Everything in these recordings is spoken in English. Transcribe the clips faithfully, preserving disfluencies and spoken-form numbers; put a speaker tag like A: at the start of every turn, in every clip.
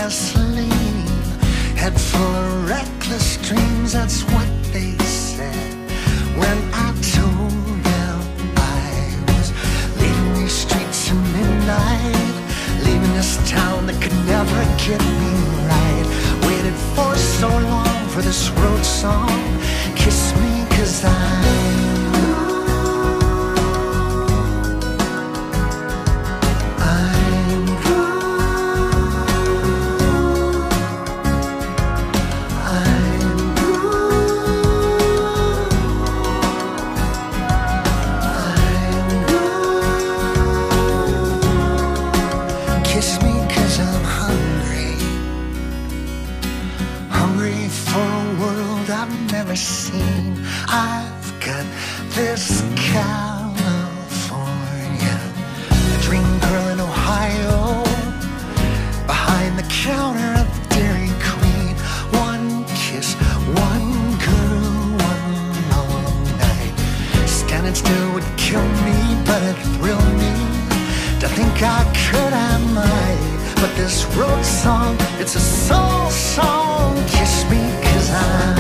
A: gasoline, head full of reckless dreams, that's what they said when I told them I was leaving these streets at midnight, leaving this town that could never get me right. Waited for so long for this road song, kiss me 'cause I'm seen. I've got this California, a dream girl in Ohio, behind the counter of Dairy Queen. One kiss, one girl, one long night. Standing still would kill me, but it thrilled me to think I could, I might. But this road song, it's a soul song. Kiss me 'cause I'm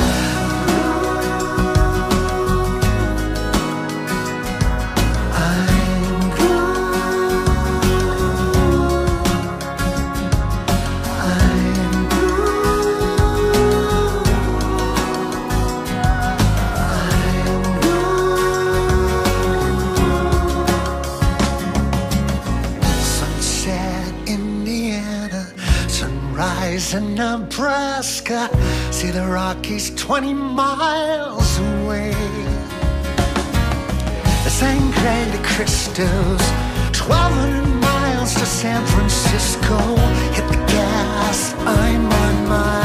A: in Nebraska, see the Rockies twenty miles away. The Sangre de Cristos, twelve hundred miles to San Francisco. Hit the gas, I'm on my